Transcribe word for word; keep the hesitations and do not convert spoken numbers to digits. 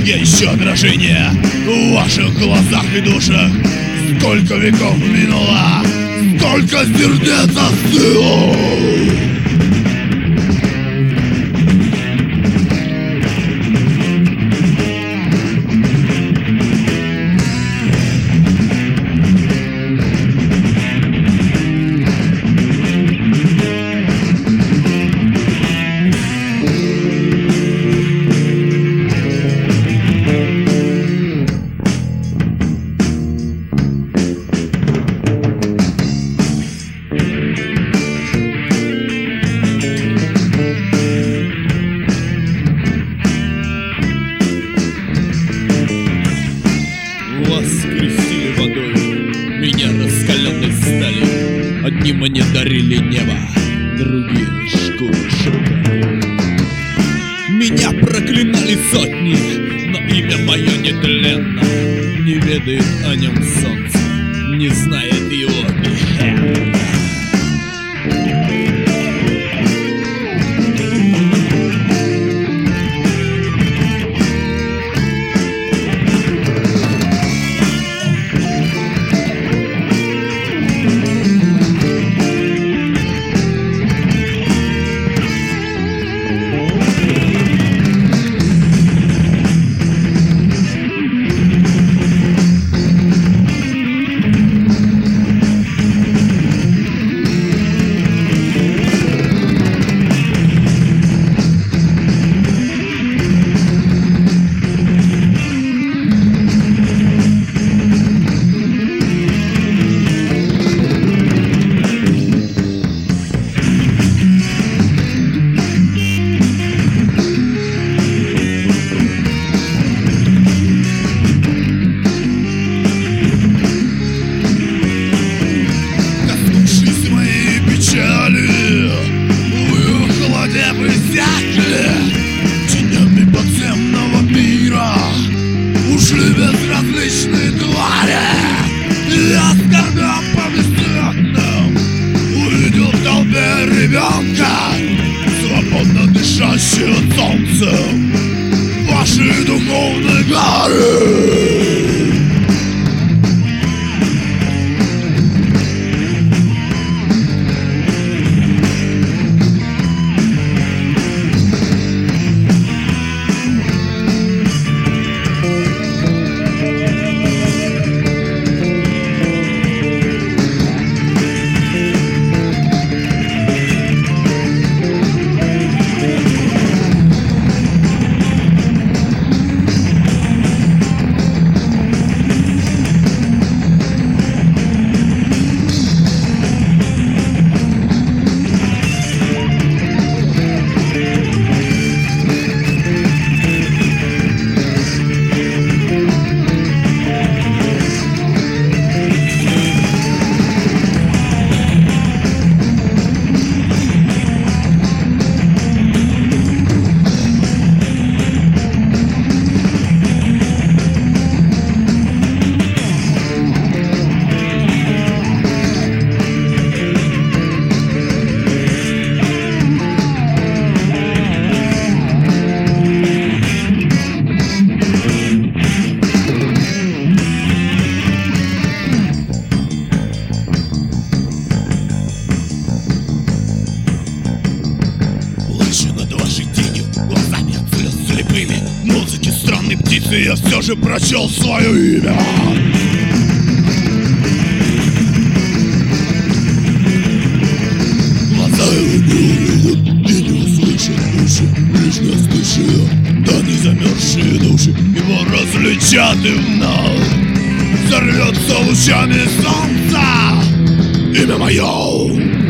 Я ищу отражение в ваших глазах и душах. Сколько веков минуло, сколько сердец остыло. Воскресили водой меня раскаленной стали. Одни мне дарили небо, другие шкуры шелка. Меня проклинали сотни, но имя мое нетленно. Не ведает о нем солнце, не знает его греха. Тенями подземного мира ушли безразличные твари. Я скорбям по бессмертным увидел в толпе ребенка, свободно дышащего солнцем вашей духовной горы. Музыки странной птицы я все же прочел свое имя. Глаза его не увидят и не услышат уши, лишь не остывшие, да не замерзшие души. Его различат и вновь взорвется лучами солнца имя мое.